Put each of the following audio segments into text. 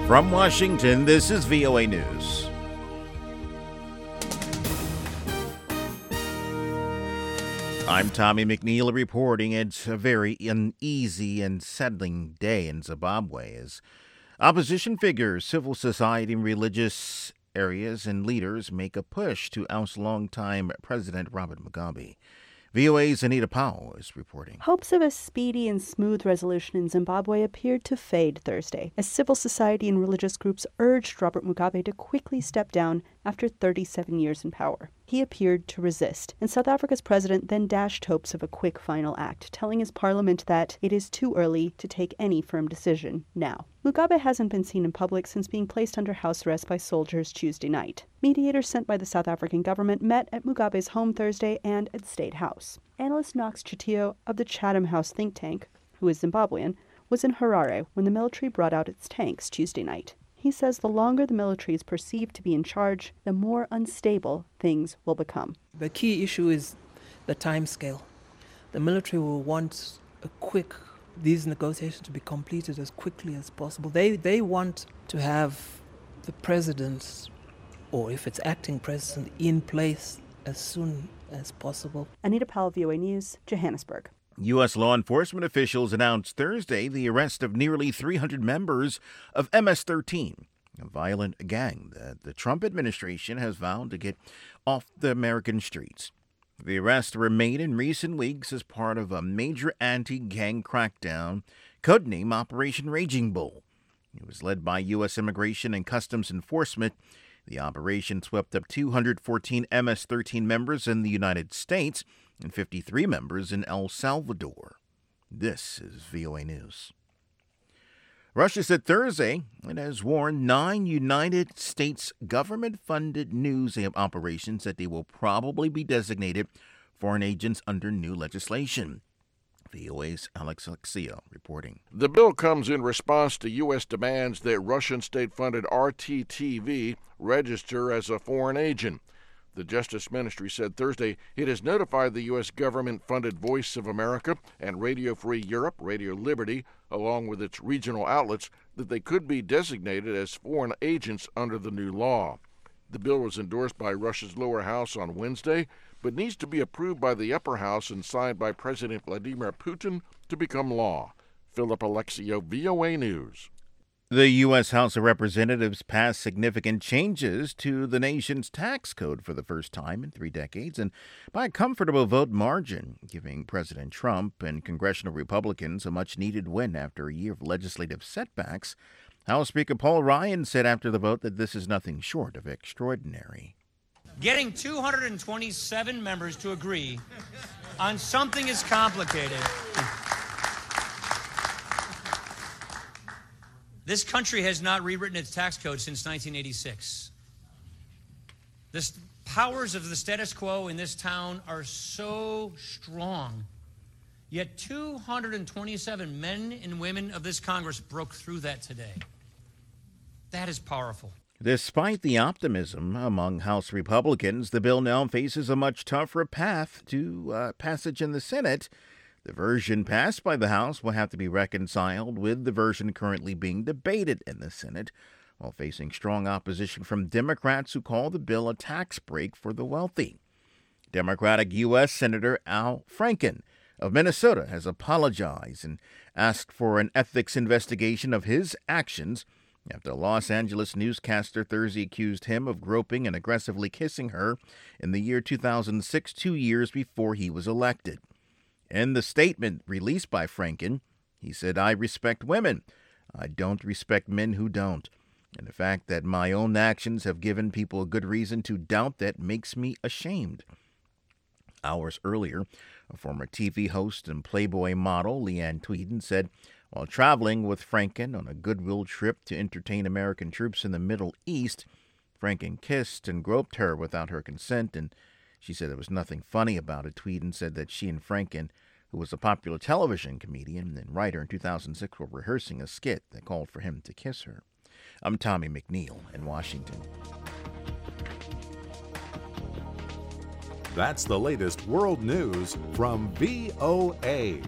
From Washington, this is VOA News. I'm Tommy McNeil reporting. It's a very uneasy and settling day in Zimbabwe as opposition figures, civil society, and religious areas and leaders make a push to oust longtime President Robert Mugabe. VOA's Anita Powell is reporting. Hopes of a speedy and smooth resolution in Zimbabwe appeared to fade Thursday, as civil society and religious groups urged Robert Mugabe to quickly step down after 37 years in power. He appeared to resist, and South Africa's president then dashed hopes of a quick final act, telling his parliament that it is too early to take any firm decision now. Mugabe hasn't been seen in public since being placed under house arrest by soldiers Tuesday night. Mediators sent by the South African government met at Mugabe's home Thursday and at State House. Analyst Knox Chitio of the Chatham House think tank, who is Zimbabwean, was in Harare when the military brought out its tanks Tuesday night. He says the longer the military is perceived to be in charge, the more unstable things will become. The key issue is the time scale. The military will want these negotiations to be completed as quickly as possible. They want to have the president, or if it's acting president, in place as soon as possible. Anita Powell, VOA News, Johannesburg. U.S. law enforcement officials announced Thursday the arrest of nearly 300 members of MS-13, a violent gang that the Trump administration has vowed to get off the American streets. The arrests were made in recent weeks as part of a major anti-gang crackdown, codenamed Operation Raging Bull. It was led by U.S. Immigration and Customs Enforcement. The operation swept up 214 MS-13 members in the United States and 53 members in El Salvador. This is VOA News. Russia said Thursday it has warned 9 United States government-funded news operations that they will probably be designated foreign agents under new legislation. VOA's Alex Alexia reporting. The bill comes in response to U.S. demands that Russian state-funded RT-TV register as a foreign agent. The Justice Ministry said Thursday it has notified the U.S. government-funded Voice of America and Radio Free Europe, Radio Liberty, along with its regional outlets, that they could be designated as foreign agents under the new law. The bill was endorsed by Russia's lower house on Wednesday, but needs to be approved by the upper house and signed by President Vladimir Putin to become law. Philip Alexio, VOA News. The U.S. House of Representatives passed significant changes to the nation's tax code for the first time in 3 decades, and by a comfortable vote margin, giving President Trump and congressional Republicans a much-needed win after a year of legislative setbacks. House Speaker Paul Ryan said after the vote that this is nothing short of extraordinary. Getting 227 members to agree on something as complicated. This country has not rewritten its tax code since 1986. The powers of the status quo in this town are so strong, yet 227 men and women of this Congress broke through that today. That is powerful. Despite the optimism among House Republicans, the bill now faces a much tougher path to passage in the Senate. The version passed by the House will have to be reconciled with the version currently being debated in the Senate, while facing strong opposition from Democrats who call the bill a tax break for the wealthy. Democratic U.S. Senator Al Franken of Minnesota has apologized and asked for an ethics investigation of his actions after a Los Angeles newscaster Thursday accused him of groping and aggressively kissing her in the year 2006, 2 years before he was elected. In the statement released by Franken, he said, "I respect women. I don't respect men who don't. And the fact that my own actions have given people a good reason to doubt that makes me ashamed." Hours earlier, a former TV host and Playboy model, Leanne Tweeden, said while traveling with Franken on a goodwill trip to entertain American troops in the Middle East, Franken kissed and groped her without her consent, and she said there was nothing funny about it. Tweeden said that she and Franken, who was a popular television comedian and writer in 2006, were rehearsing a skit that called for him to kiss her. I'm Tommy McNeil in Washington. That's the latest world news from VOA.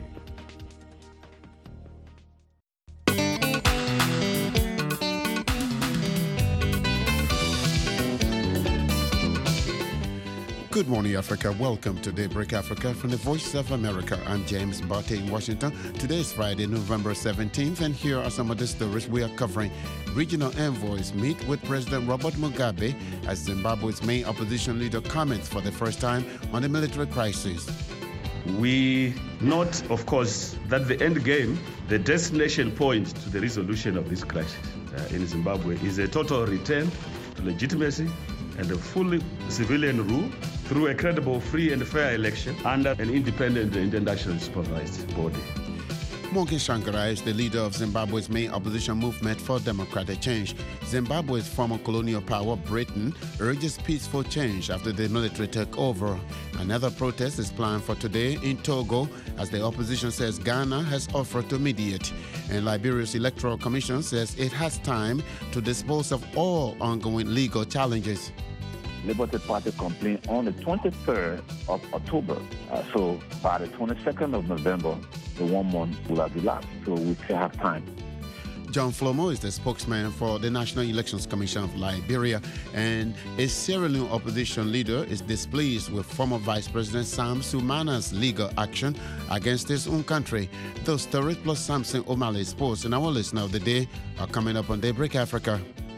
Good morning, Africa. Welcome to Daybreak Africa from the Voice of America. I'm James Barty in Washington. Today is Friday, November 17th, and here are some of the stories we are covering. Regional envoys meet with President Robert Mugabe as Zimbabwe's main opposition leader comments for the first time on the military crisis. We note, of course, that the end game, the destination point to the resolution of this crisis in Zimbabwe is a total return to legitimacy and a fully civilian rule through a credible, free and fair election under an independent and internationally supervised body. Morgan Tsvangirai is the leader of Zimbabwe's main opposition movement for democratic change. Zimbabwe's former colonial power, Britain, urges peaceful change after the military took over. Another protest is planned for today in Togo as the opposition says Ghana has offered to mediate. And Liberia's Electoral Commission says it has time to dispose of all ongoing legal challenges. Liberty Party complained on the 23rd of October. So by the 22nd of November, the 1 month will have elapsed. So we still have time. John Flomo is the spokesman for the National Elections Commission of Liberia, and a Sierra Leone opposition leader is displeased with former Vice President Sam Sumana's legal action against his own country. Those stories plus Samson O'Malley's sports and our listener of the day are coming up on Daybreak Africa.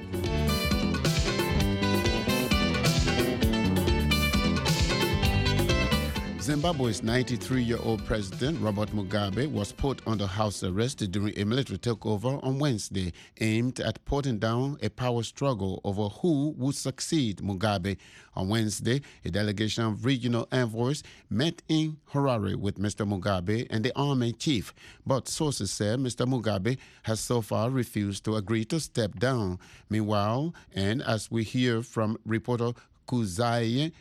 Zimbabwe's 93-year-old president, Robert Mugabe, was put under house arrest during a military takeover on Wednesday, aimed at putting down a power struggle over who would succeed Mugabe. On Wednesday, a delegation of regional envoys met in Harare with Mr. Mugabe and the army chief, but sources said Mr. Mugabe has so far refused to agree to step down. Meanwhile, and as we hear from reporter Kuzaye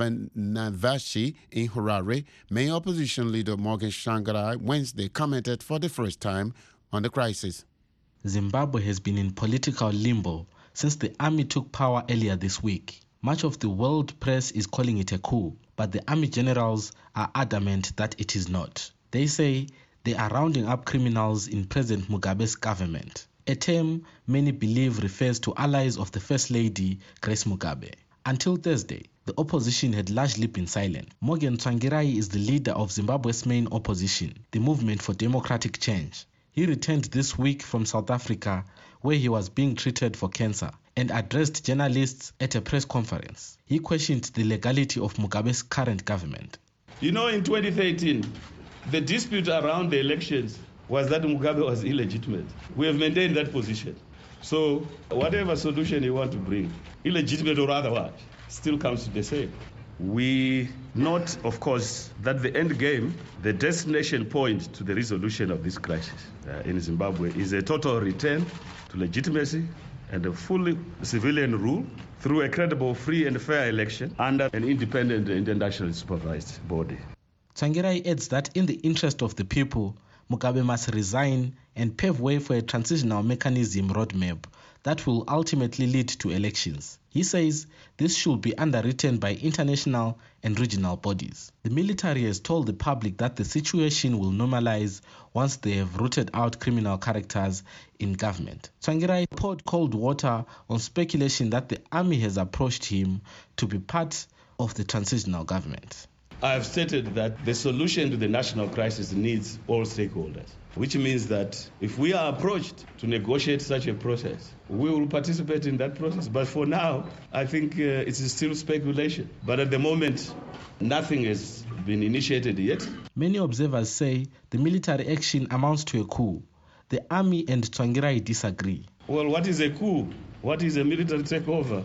Svenavashi in Harare, main opposition leader Morgan Tsvangirai Wednesday commented for the first time on the crisis. Zimbabwe has been in political limbo since the army took power earlier this week. Much of the world press is calling it a coup, but the army generals are adamant that it is not. They say they are rounding up criminals in President Mugabe's government, a term many believe refers to allies of the First Lady, Grace Mugabe. Until Thursday, the opposition had largely been silent. Morgan Tsvangirai is the leader of Zimbabwe's main opposition, the Movement for Democratic Change. He returned this week from South Africa, where he was being treated for cancer, and addressed journalists at a press conference. He questioned the legality of Mugabe's current government. You know, in 2013, the dispute around the elections was that Mugabe was illegitimate. We have maintained that position. So whatever solution you want to bring, illegitimate or otherwise, still comes to the same. We note, of course, that the end game, the destination point to the resolution of this crisis in Zimbabwe is a total return to legitimacy and a fully civilian rule through a credible, free and fair election under an independent and internationally supervised body. Tsvangirai adds that in the interest of the people, Mugabe must resign and pave way for a transitional mechanism roadmap that will ultimately lead to elections. He says this should be underwritten by international and regional bodies. The military has told the public that the situation will normalize once they have rooted out criminal characters in government. Tsvangirai poured cold water on speculation that the army has approached him to be part of the transitional government. I have stated that the solution to the national crisis needs all stakeholders, which means that if we are approached to negotiate such a process, we will participate in that process. But for now, I think it is still speculation. But at the moment, nothing has been initiated yet. Many observers say the military action amounts to a coup. The army and Tsvangirai disagree. Well, what is a coup? What is a military takeover?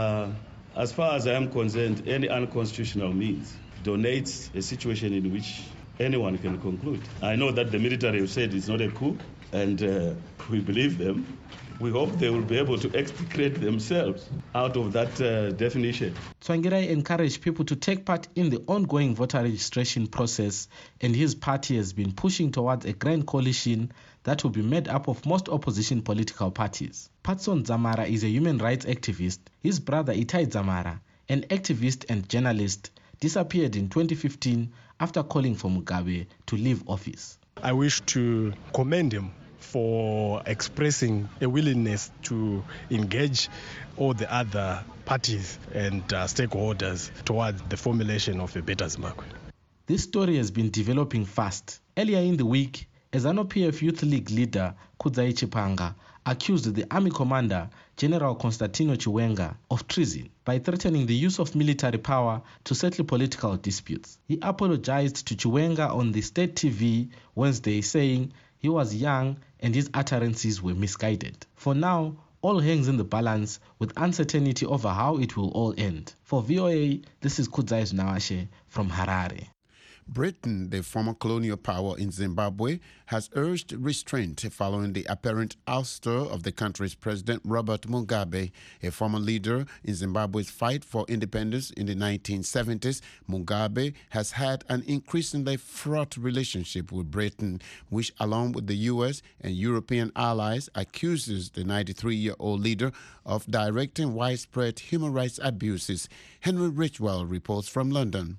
As far as I am concerned, any unconstitutional means donates a situation in which anyone can conclude. I know that the military have said it's not a coup, and we believe them. We hope they will be able to extricate themselves out of that definition. Tsvangirai encouraged people to take part in the ongoing voter registration process, and his party has been pushing towards a grand coalition that will be made up of most opposition political parties. Patson Dzamara is a human rights activist. His brother Itai Dzamara, an activist and journalist, disappeared in 2015 after calling for Mugabe to leave office. I wish to commend him for expressing a willingness to engage all the other parties and stakeholders towards the formulation of a better Zimbabwe. This story has been developing fast. Earlier in the week, a ZANU-PF Youth League leader, Kudzai Chipanga, accused the army commander, General Constantino Chiwenga, of treason by threatening the use of military power to settle political disputes. He apologized to Chiwenga on the state TV Wednesday, saying he was young and his utterances were misguided. For now, all hangs in the balance with uncertainty over how it will all end. For VOA, this is Kudzai Nawashe from Harare. Britain, the former colonial power in Zimbabwe, has urged restraint following the apparent ouster of the country's president, Robert Mugabe, a former leader in Zimbabwe's fight for independence in the 1970s. Mugabe has had an increasingly fraught relationship with Britain, which, along with the U.S. and European allies, accuses the 93-year-old leader of directing widespread human rights abuses. Henry Richwell reports from London.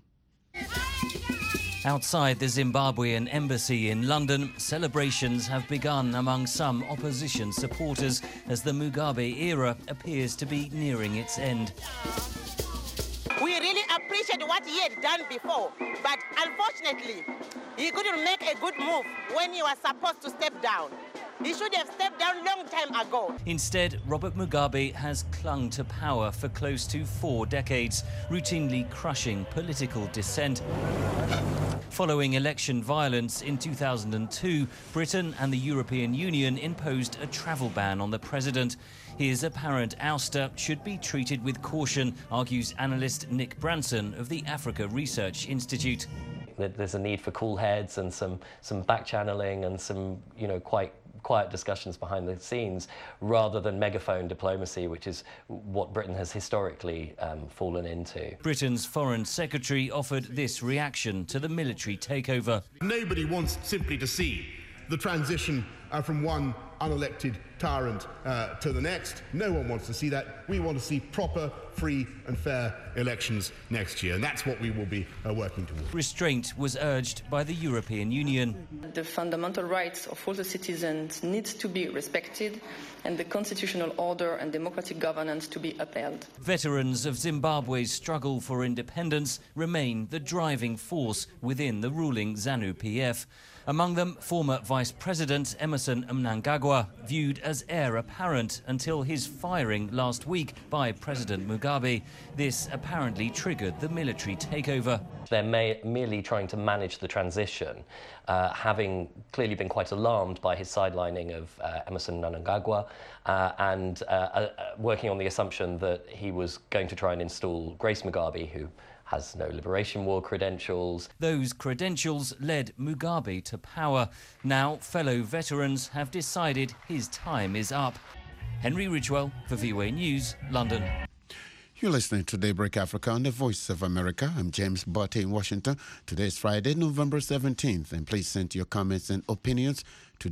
Outside the Zimbabwean embassy in London, celebrations have begun among some opposition supporters as the Mugabe era appears to be nearing its end. We really appreciate what he had done before, but unfortunately, he couldn't make a good move when he was supposed to step down. He should have stepped down a long time ago. Instead, Robert Mugabe has clung to power for close to 4 decades, routinely crushing political dissent. Following election violence in 2002, Britain and the European Union imposed a travel ban on the president. His apparent ouster should be treated with caution, argues analyst Nick Branson of the Africa Research Institute. There's a need for cool heads and some back-channeling and some, quite quiet discussions behind the scenes rather than megaphone diplomacy, which is what Britain has historically fallen into. Britain's Foreign Secretary offered this reaction to the military takeover. Nobody wants simply to see the transition from one unelected tyrant to the next. No one wants to see that. We want to see proper, free and fair elections next year, and that's what we will be working towards. Restraint was urged by the European Union. The fundamental rights of all the citizens need to be respected and the constitutional order and democratic governance to be upheld. Veterans of Zimbabwe's struggle for independence remain the driving force within the ruling ZANU-PF. Among them, former Vice President Emmerson Mnangagwa, viewed as heir apparent until his firing last week by President Mugabe. This apparently triggered the military takeover. They're merely trying to manage the transition, having clearly been quite alarmed by his sidelining of Emmerson Mnangagwa and working on the assumption that he was going to try and install Grace Mugabe, who has no Liberation War credentials. Those credentials led Mugabe to power. Now, fellow veterans have decided his time is up. Henry Ridgewell for VOA News, London. You're listening to Daybreak Africa on the Voice of America. I'm James Botte in Washington. Today is Friday, November 17th. And please send your comments and opinions to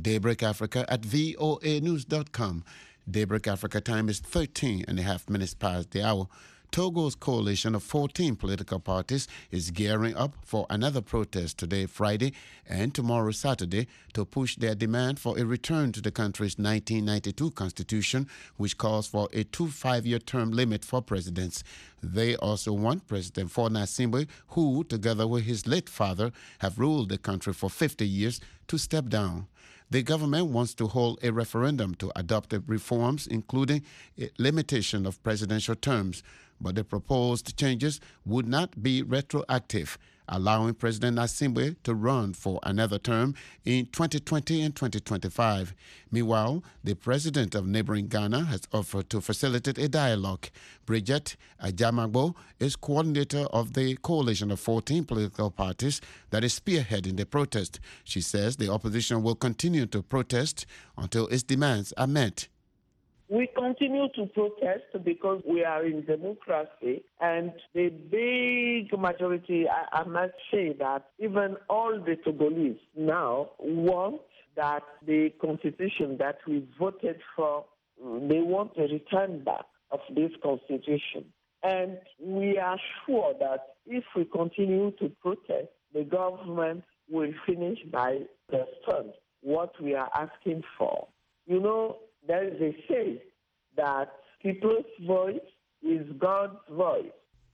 daybreakafrica@voanews.com. Daybreak Africa time is 13 and a half minutes past the hour. Togo's coalition of 14 political parties is gearing up for another protest today, Friday, and tomorrow, Saturday, to push their demand for a return to the country's 1992 constitution, which calls for a 5-year term limit for presidents. They also want President Faure Gnassingbé, who, together with his late father, have ruled the country for 50 years, to step down. The government wants to hold a referendum to adopt reforms, including a limitation of presidential terms. But the proposed changes would not be retroactive, allowing President Gnassingbé to run for another term in 2020 and 2025. Meanwhile, the president of neighboring Ghana has offered to facilitate a dialogue. Bridget Ajamagbo is coordinator of the coalition of 14 political parties that is spearheading the protest. She says the opposition will continue to protest until its demands are met. We continue to protest because we are in democracy, and the big majority, I must say that even all the Togolese now want that the constitution that we voted for, they want a return back of this constitution. And we are sure that if we continue to protest, the government will finish by the term. what we are asking for. You know, there is a say that people's voice is God's voice.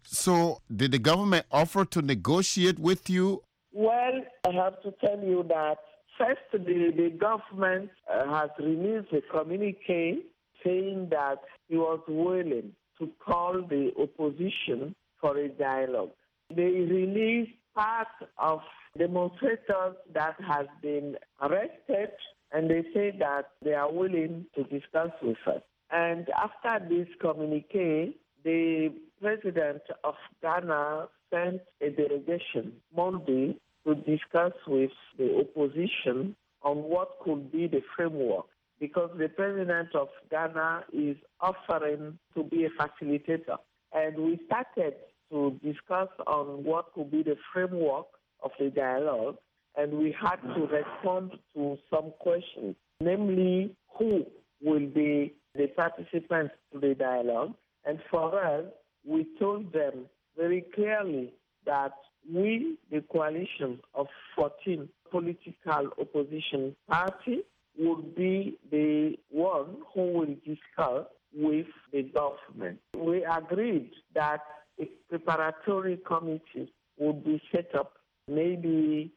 So, did the government offer to negotiate with you? Well, I have to tell you that first, the government has released a communique saying that he was willing to call the opposition for a dialogue. They released part of demonstrators that has been arrested, and they say that they are willing to discuss with us. And after this communique, the president of Ghana sent a delegation Monday to discuss with the opposition on what could be the framework, because the president of Ghana is offering to be a facilitator. And we started to discuss on what could be the framework of the dialogue, and we had to respond to some questions, namely who will be the participants to the dialogue. And for us, we told them very clearly that we, the coalition of 14 political opposition parties, would be the one who will discuss with the government. We agreed that a preparatory committee would be set up maybe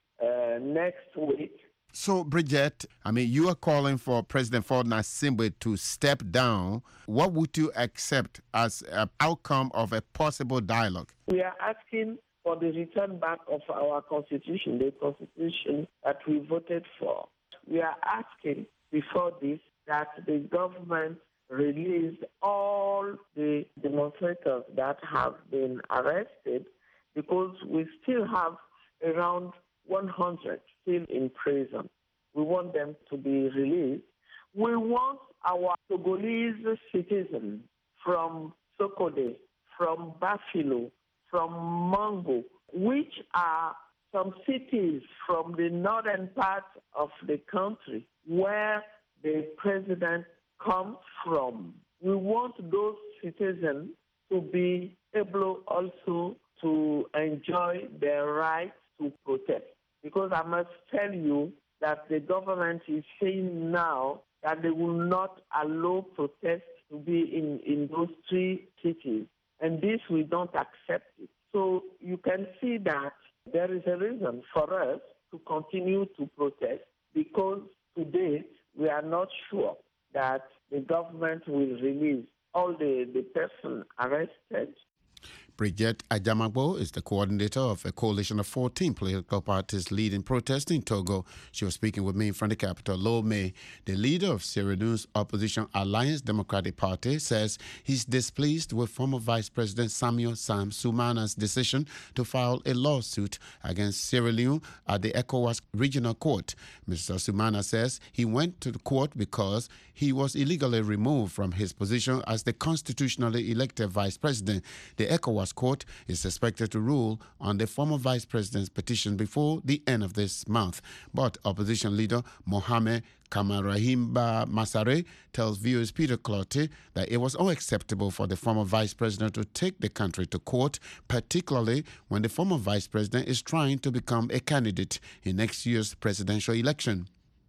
next week. So, Bridget, you are calling for President Ford Nasimbe to step down. What would you accept as an outcome of a possible dialogue? We are asking for the return back of our constitution, the constitution that we voted for. We are asking before this that the government release all the demonstrators that have been arrested, because we still have around 100 still in prison. We want them to be released. We want our Togolese citizens from Sokode, from Bafilo, from Mango, which are some cities from the northern part of the country where the president comes from. We want those citizens to be able also to enjoy their right to protest. Because I must tell you that the government is saying now that they will not allow protests to be in those three cities. And this, we don't accept it. So you can see that there is a reason for us to continue to protest, because to date we are not sure that the government will release all the persons arrested. Bridget Ajamagbo is the coordinator of a coalition of 14 political parties leading protests in Togo. She was speaking with me from the capital, Lomé. The leader of Sierra Leone's opposition Alliance Democratic Party says he's displeased with former Vice President Samuel Sam Sumana's decision to file a lawsuit against Sierra Leone at the ECOWAS Regional Court. Mr. Sumana says he went to the court because he was illegally removed from his position as the constitutionally elected Vice President. The ECOWAS Court is expected to rule on the former vice president's petition before the end of this month. But opposition leader Mohamed Kamarahimba Masare tells viewers Peter Clottey that it was unacceptable for the former vice president to take the country to court, particularly when the former vice president is trying to become a candidate in next year's presidential election.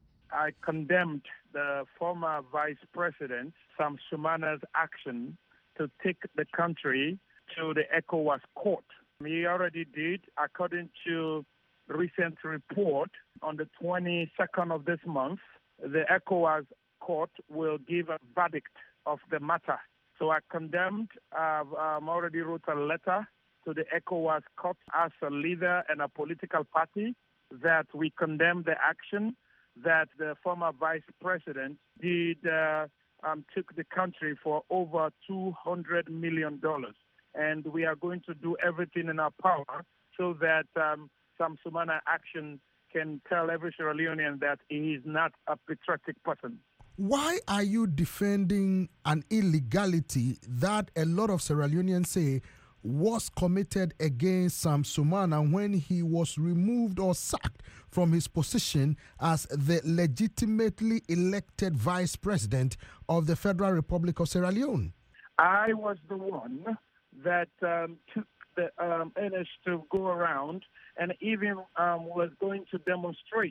I condemned the former vice president, Sam Sumana's action to take the country to the ECOWAS court. He already did, according to recent report, on the 22nd of this month, the ECOWAS court will give a verdict of the matter. So I condemned, already wrote a letter to the ECOWAS court as a leader and a political party that we condemn the action that the former vice president did, took the country for over $200 million. And we are going to do everything in our power so that Sam Sumana action can tell every Sierra Leonean that he is not a patriotic person. Why are you defending an illegality that a lot of Sierra Leoneans say was committed against Sam Sumana when he was removed or sacked from his position as the legitimately elected vice president of the Federal Republic of Sierra Leone? I was the one that took the NS to go around and even was going to demonstrate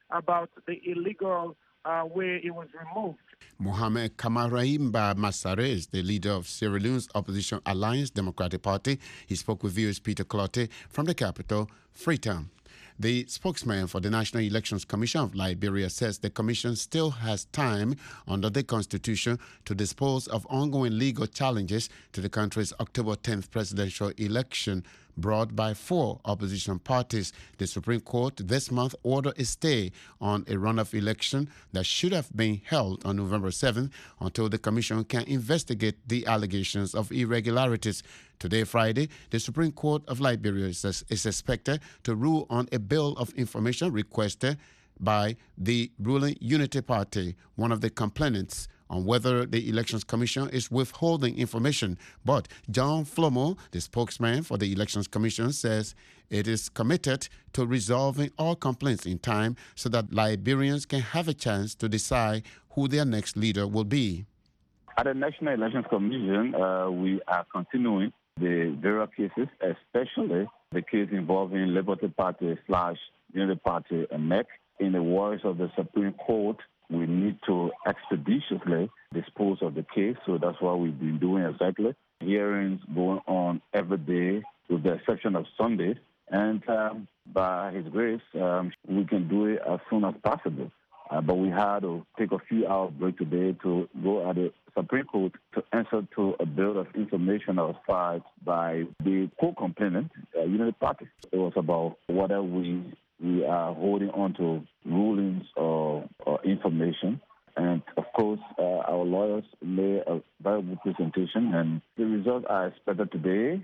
about the illegal way it was removed. Mohamed Kamaraimba Masare is the leader of Sierra Leone's opposition Alliance Democratic Party. He spoke with viewers Peter Clotte from the capital, Freetown. The spokesman for the National Elections Commission of Liberia says the commission still has time under the constitution to dispose of ongoing legal challenges to the country's October 10th presidential election brought by 4 opposition parties. The Supreme Court this month ordered a stay on a runoff election that should have been held on November 7th until the commission can investigate the allegations of irregularities. Today, Friday, the Supreme Court of Liberia is expected to rule on a bill of information requested by the ruling Unity Party, one of the complainants, on whether the Elections Commission is withholding information. But John Flomo, the spokesman for the Elections Commission, says it is committed to resolving all complaints in time so that Liberians can have a chance to decide who their next leader will be. At the National Elections Commission, we are continuing the various cases, especially the case involving Liberty Party / Unity Party and MEC. In the words of the Supreme Court, we need to expeditiously dispose of the case, so that's what we've been doing exactly. Hearings going on every day, with the exception of Sundays, and by His grace, we can do it as soon as possible. But we had to take a few hours break today to go at the Supreme Court to answer to a bill of information that was filed by the co-complainant, Unity Party. It was about whether we are holding on to rulings or information. And, of course, our lawyers made a very good presentation, and the results are expected today,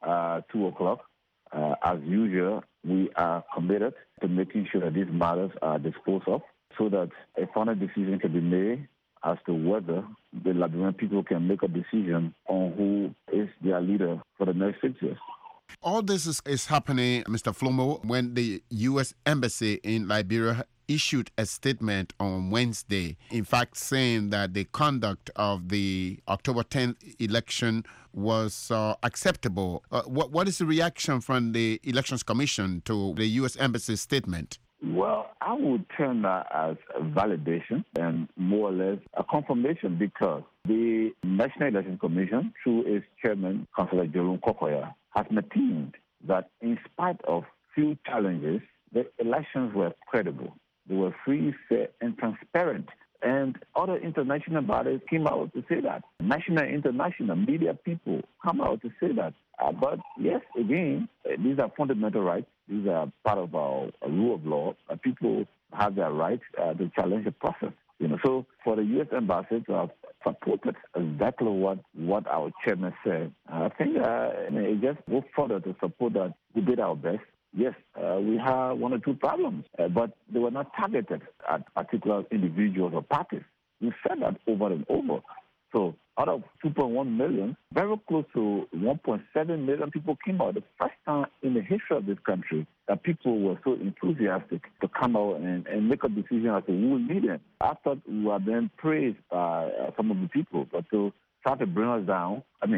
2 o'clock. As usual, we are committed to making sure that these matters are disposed of so that a final decision can be made as to whether the Liberian people can make a decision on who is their leader for the next 6 years. All this is happening, Mr. Flomo, when the U.S. Embassy in Liberia issued a statement on Wednesday, in fact saying that the conduct of the October 10th election was acceptable. What is the reaction from the Elections Commission to the U.S. Embassy's statement? Well, I would term that as a validation and more or less a confirmation, because the National Election Commission, through its chairman, Councillor Jerome Kokoya, has maintained that in spite of few challenges, the elections were credible. They were free, fair, and transparent. And other international bodies came out to say that. National and international media people come out to say that. But yes, again, these are fundamental rights. These are part of our rule of law. People have their right to challenge the process. So for the U.S. Embassy to have supported exactly what our chairman said, I think it just goes further to support that we did our best. Yes, we had 1 or 2 problems, but they were not targeted at particular individuals or parties. We said that over and over. So out of 2.1 million, very close to 1.7 million people came out. The first time in the history of this country that people were so enthusiastic to come out and make a decision as to who will lead them. I thought we were then praised by some of the people, but to try to bring us down,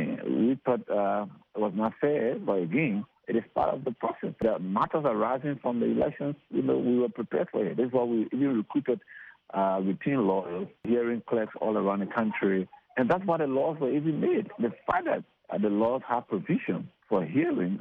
we thought it was not fair, but again, it is part of the process. The matters arising from the elections, we were prepared for it. That's why we even recruited routine lawyers, hearing clerks all around the country. And that's why the laws were even made. The fact that the laws have provision for hearing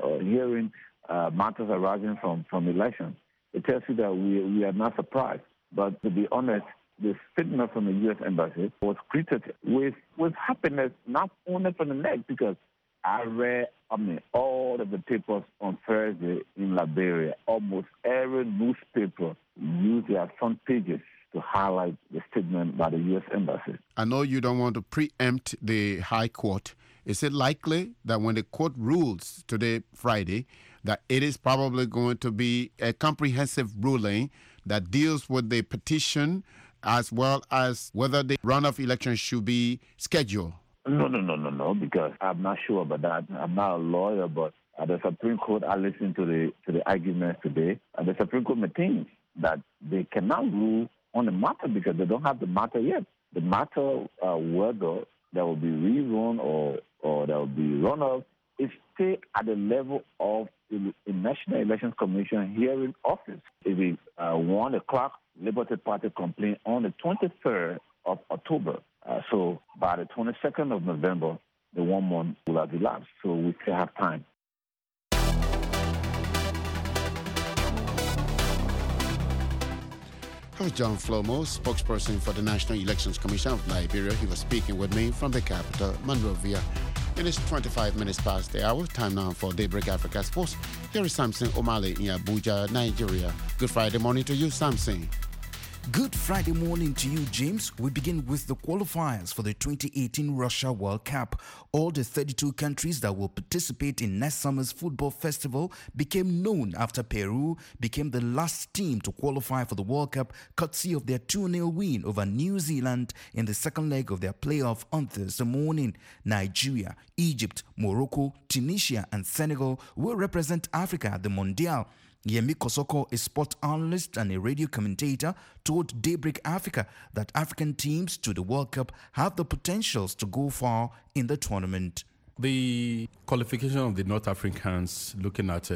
matters arising from elections, it tells you that we are not surprised. But to be honest, the statement from the U.S. Embassy was greeted with happiness, not only from the neck, because I read all of the papers on Thursday in Liberia. Almost every newspaper used their front pages to highlight the statement by the U.S. Embassy. I know you don't want to preempt the High Court. Is it likely that when the court rules today, Friday, that it is probably going to be a comprehensive ruling that deals with the petition as well as whether the runoff election should be scheduled? No, because I'm not sure about that. I'm not a lawyer, but at the Supreme Court, I listened to the arguments today, and the Supreme Court maintains that they cannot rule on the matter because they don't have the matter yet. The matter, whether there will be rerun or there will be runoff, is still at the level of the National Elections Commission here in office. It is 1 o'clock, Liberty Party complaint on the 23rd of October. So by the 22nd of November, the 1 month will have elapsed. So we still have time. That was John Flomo, spokesperson for the National Elections Commission of Liberia. He was speaking with me from the capital, Monrovia. It is 25 minutes past the hour. Time now for Daybreak Africa Sports. Here is Samson Omale in Abuja, Nigeria. Good Friday morning to you, Samson. Good Friday morning to you, James. We begin with the qualifiers for the 2018 Russia World Cup. All the 32 countries that will participate in next summer's football festival became known after Peru became the last team to qualify for the World Cup, courtesy of their 2-0 win over New Zealand in the second leg of their playoff on Thursday morning. Nigeria, Egypt, Morocco, Tunisia and Senegal will represent Africa at the Mondial. Yemi Kosoko, a sport analyst and a radio commentator, told Daybreak Africa that African teams to the World Cup have the potentials to go far in the tournament. The qualification of the North Africans, looking at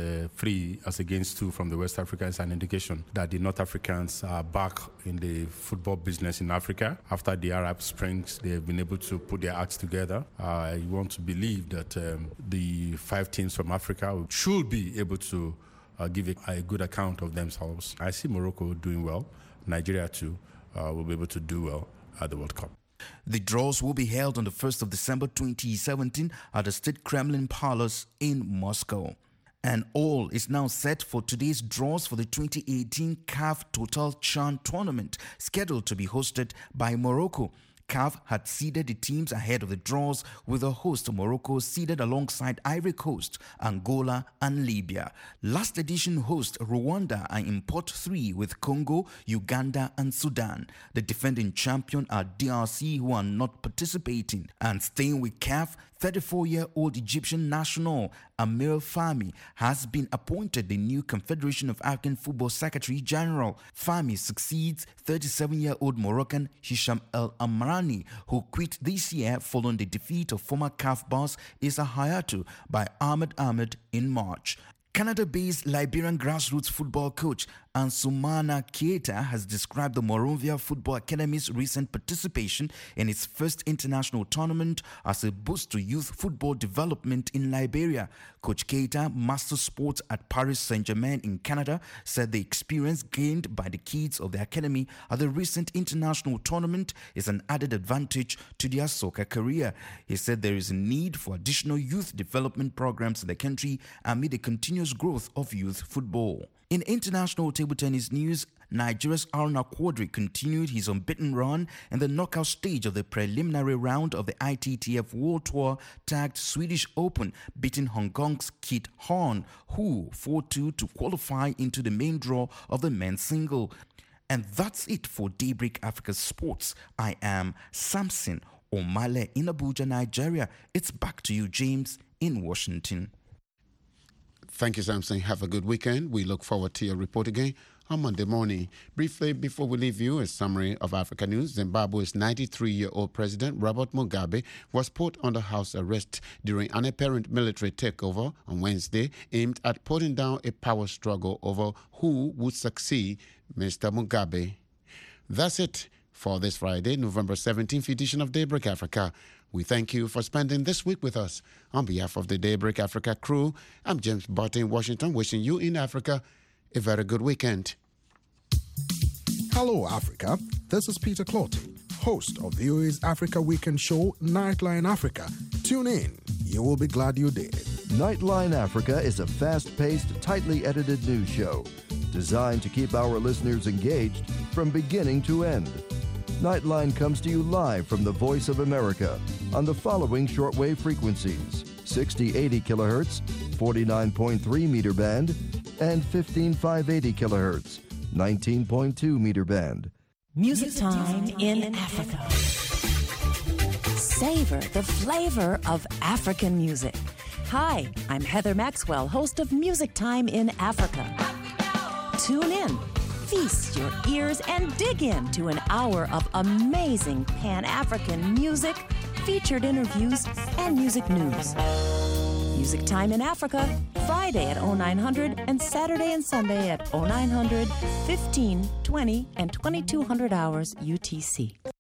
3 as against 2 from the West Africans, is an indication that the North Africans are back in the football business in Africa. After the Arab Springs, they have been able to put their acts together. I want to believe that the 5 teams from Africa should be able to give a good account of themselves. I see Morocco doing well. Nigeria too will be able to do well at the World Cup. The draws will be held on the 1st of December 2017 at the State Kremlin Palace in Moscow. And all is now set for today's draws for the 2018 CAF Total Chan tournament, scheduled to be hosted by Morocco. CAF had seeded the teams ahead of the draws, with the host Morocco seeded alongside Ivory Coast, Angola and Libya. Last edition host Rwanda are in pot 3 with Congo, Uganda and Sudan. The defending champion are DRC, who are not participating. And staying with CAF, 34-year-old Egyptian national Amir Fahmy has been appointed the new Confederation of African Football Secretary General. Fahmy succeeds 37-year-old Moroccan Hisham El Amrani, who quit this year following the defeat of former CAF boss Issa Hayatou by Ahmed Ahmed in March. Canada-based Liberian grassroots football coach Ansumana Keita has described the Monrovia Football Academy's recent participation in its first international tournament as a boost to youth football development in Liberia. Coach Keita, master sports at Paris Saint-Germain in Canada, said the experience gained by the kids of the academy at the recent international tournament is an added advantage to their soccer career. He said there is a need for additional youth development programs in the country amid the continuous growth of youth football. In international table tennis news, Nigeria's Aruna Quadri continued his unbeaten run in the knockout stage of the preliminary round of the ITTF World Tour tagged Swedish Open, beating Hong Kong's Kit Horn, who 4-2 to qualify into the main draw of the men's single. And that's it for Daybreak Africa Sports. I am Samson Omale in Abuja, Nigeria. It's back to you, James, in Washington. Thank you, Samson. Have a good weekend. We look forward to your report again on Monday morning. Briefly, before we leave you, a summary of Africa news. Zimbabwe's 93-year-old president, Robert Mugabe, was put under house arrest during an apparent military takeover on Wednesday aimed at putting down a power struggle over who would succeed Mr. Mugabe. That's it for this Friday, November 17th edition of Daybreak Africa. We thank you for spending this week with us. On behalf of the Daybreak Africa crew, I'm James Barton in Washington, wishing you in Africa a very good weekend. Hello, Africa. This is Peter Clotty, host of VOA's Africa Weekend show, Nightline Africa. Tune in. You will be glad you did. Nightline Africa is a fast-paced, tightly edited news show designed to keep our listeners engaged from beginning to end. Nightline comes to you live from the Voice of America on the following shortwave frequencies: 6080 kilohertz, 49.3 meter band, and 15580 kilohertz, 19.2 meter band. Music time in Africa. Savor the flavor of African music. Hi, I'm Heather Maxwell, host of Music Time in Africa. Tune in. Feast your ears and dig into an hour of amazing Pan-African music, featured interviews, and music news. Music Time in Africa, Friday at 0900 and Saturday and Sunday at 0900, 15, 20, and 2200 hours UTC.